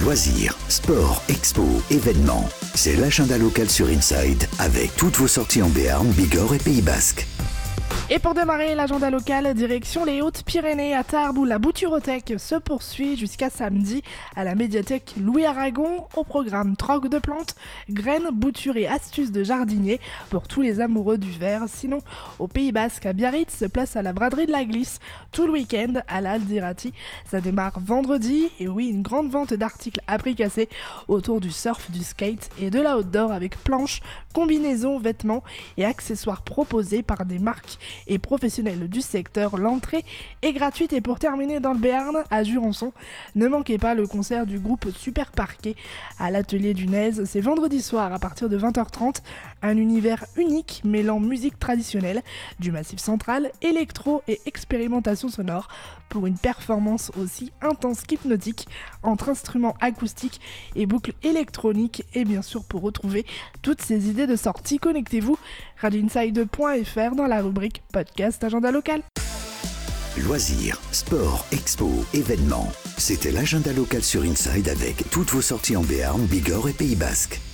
Loisirs, sport, expo, événements. C'est l'agenda local sur Inside avec toutes vos sorties en Béarn, Bigorre et Pays Basque. Et pour démarrer l'agenda local, direction les Hautes-Pyrénées à Tarbes où la Bouturothèque se poursuit jusqu'à samedi à la médiathèque Louis Aragon. Au programme troc de plantes, graines, boutures et astuces de jardinier pour tous les amoureux du verre. Sinon, au Pays Basque à Biarritz, place à la braderie de la Glisse tout le week-end à l'Aldirati. Ça démarre vendredi et oui, une grande vente d'articles à prix cassé autour du surf, du skate et de la outdoor avec planches, combinaisons, vêtements et accessoires proposés par des marques et professionnels du secteur. L'entrée est gratuite et pour terminer dans le Béarn, à Jurançon, ne manquez pas le concert du groupe Super Parquet à l'atelier du Nez. C'est vendredi soir à partir de 20h30, un univers unique mêlant musique traditionnelle, du Massif central, électro et expérimentation sonore pour une performance aussi intense qu'hypnotique entre instruments acoustiques et boucles électroniques. Et bien sûr, pour retrouver toutes ces idées de sortie, connectez-vous radioinside.fr dans la rubrique podcast agenda local. Loisirs, sport, expo, événements. C'était l'agenda local sur Inside avec toutes vos sorties en Béarn, Bigorre et Pays Basque.